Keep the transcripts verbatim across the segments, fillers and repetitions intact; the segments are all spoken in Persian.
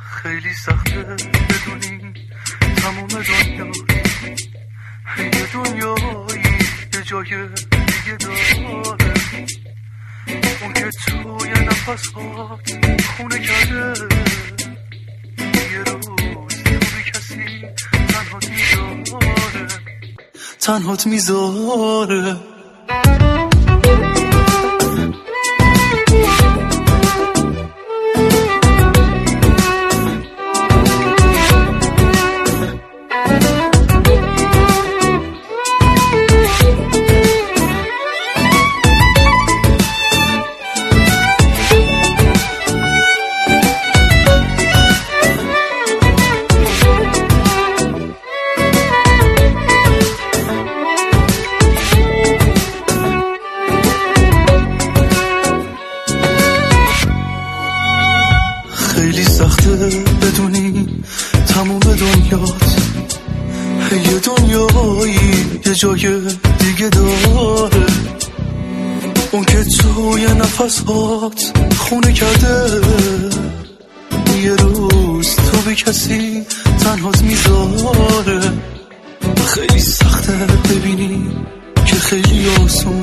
خیلی سخته بدونی تموم دنیا یه دنیایی یه جای دیگه داره، اون که توی نفس هات خونه کرده. یه روز توی کسی تنهات میذاره تنهات میذاره بدونی تموم دنیات یه دنیایی یه جای دیگه داره، اون که توی نفس هات خونه کرده. یه روز تو به کسی تنهات میذاره. خیلی سخته ببینی که خیلی آسون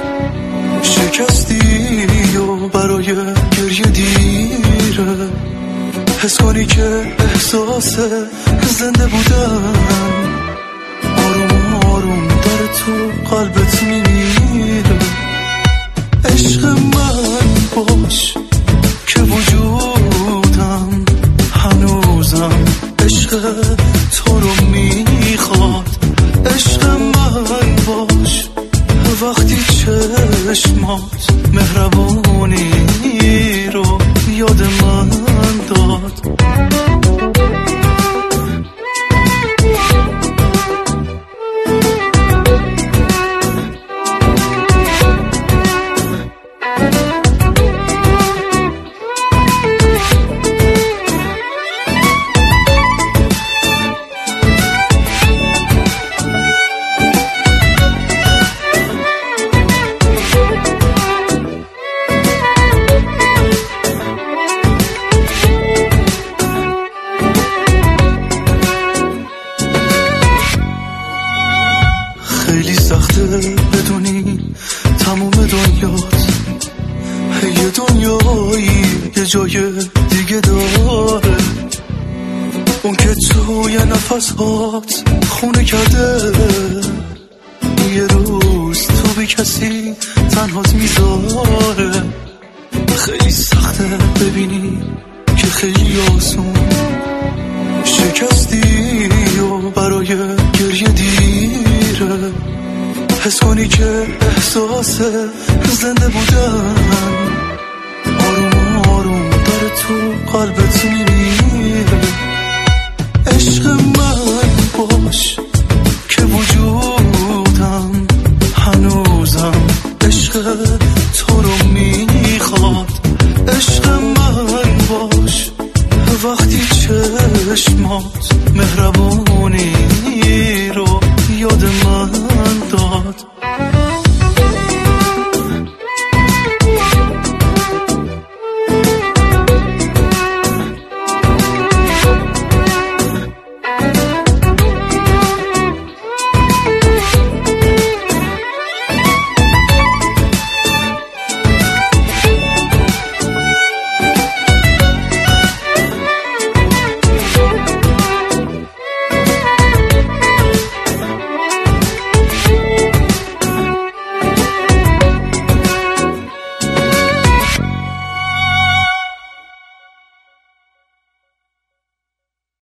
شکستی و برای گریه دیره، حس کنی که احساس زنده بودن آروم آروم داره تو قلبت میمیره. عشق من باش که وجودم هنوزم عشق تو رو میخواد. عشق من باش وقتی چشمات مهربانی رو یاد من داد. خیلی سخته بدونی تموم دنیات یه دنیایی یه جای دیگه داره، اون که توی نفس هات خونه کرده. یه روز تو به کسی تنهات میذاره. خیلی سخته ببینی که خیلی آسون شکستی و برای گریه دیره، حس کنی که احساس زنده بودن آروم آروم داره تو قلبت میمیره. عشق من باش که وجودم هنوزم عشق تو رو میخواد. عشق من باش وقتی چشمات